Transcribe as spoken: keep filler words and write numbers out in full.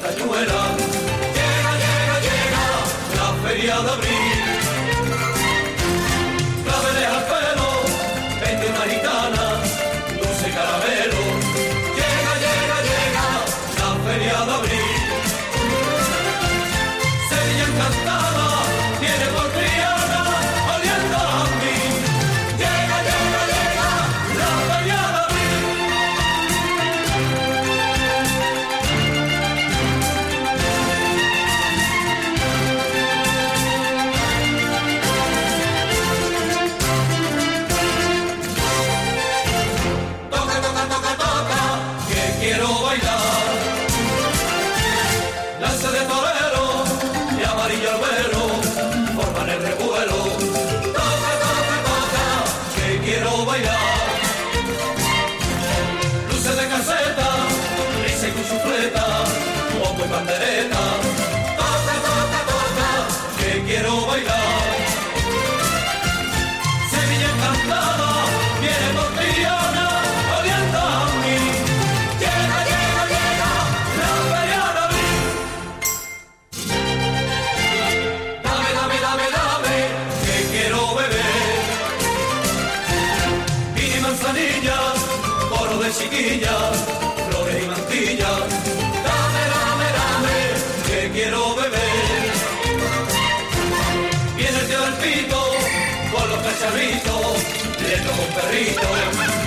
castañuela. Llega, llega, llega la feria de abril. Claveles al pelo, vende una gitana, dulce caramelo. Llega, llega, llega la feria de abril. Sevilla encantada tiene por Triana oliendo a mí. Llega, llega, llega la feria de abril. Toca, toca, toca, toca, que quiero bailar. Lance de torero y amarillo albero forman el revuelo. Toca, toca, toca, que quiero bailar. Luces de caseta, risa y con chufleta, bombo y pandereta. Toca, toca, toca, que quiero bailar. Sevilla encantada, viene por Triana, oliendo a mí. Llega, llega, llega la feria de abril. Dame, dame, dame, dame, que quiero beber. Vino y manzanillas, coro de chiquillas, flores y mantillas. Dame, dame, dame, que quiero beber. Viene el tío del pito, con los cacharritos, lento con perrito.